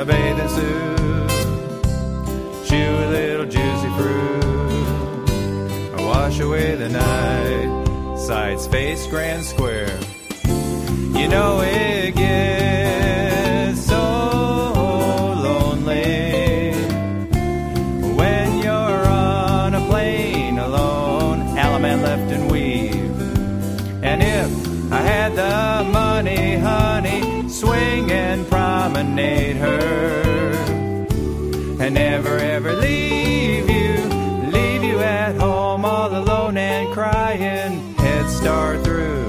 a bathing suit, chew a little juicy fruit, or wash away the night, sights, face, grand square. You know it gets so lonely when you're on a plane alone, Alaman left and weave. And if I had the money, honey, swing and promenade her, and never ever leave you at home all alone and crying. Head start through,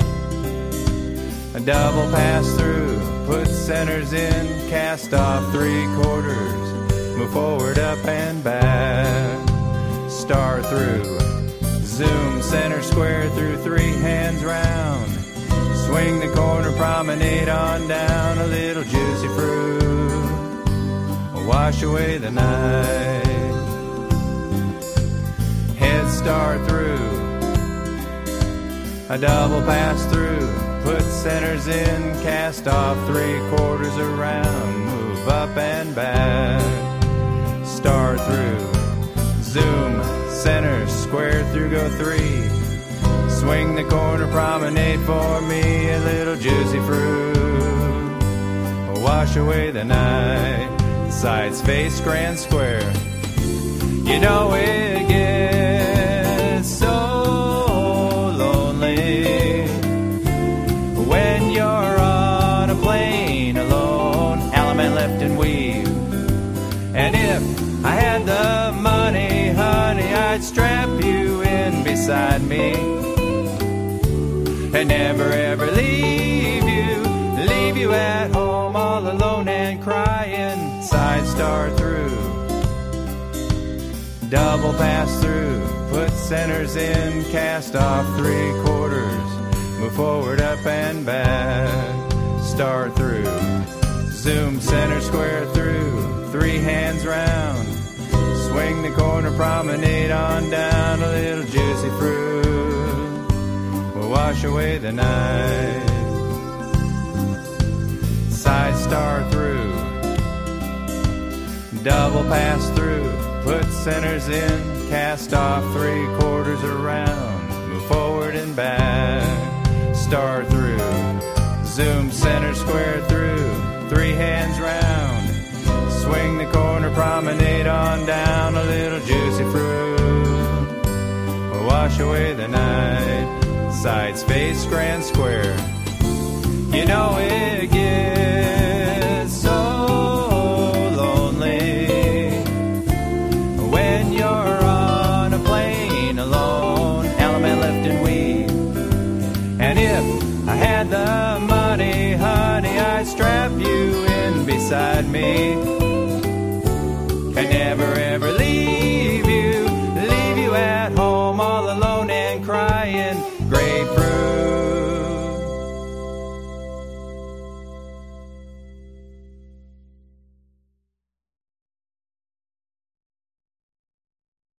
a double pass through, put centers in, cast off 3/4, move forward up and back, start through, zoom, center square through, 3 hands round, swing the corner, promenade on down, a little juicy fruit, wash away the night. Head start through, a double pass through, put centers in, cast off 3/4 around, move up and back, start through, zoom, center, square through, go 3, swing the corner, promenade for me, a little juicy fruit, wash away the night, sides, face, grand square. You know it gets so lonely when you're on a plane alone, Alaman left and weave. And if I had the money, honey, I'd strap you in beside me and never ever leave you at home all alone and crying. Side start through, double pass through, put centers in, cast off 3/4, move forward up and back, start through, zoom, center square through, 3 hands round, swing the corner, promenade on down, a little juicy fruit, we'll wash away the night. Side start through, double pass through, put centers in, cast off 3/4 around, move forward and back, start through, zoom, center square through, 3 hands round, swing the corner, promenade on down, a little juicy fruit, we'll wash away the night, sides, face, grand square. You know it gets so lonely when you're on a plane alone, Alaman left and weave. And if I had the money, honey, I'd strap you in beside me and never ever leave you at home all alone and crying. Grapefruit,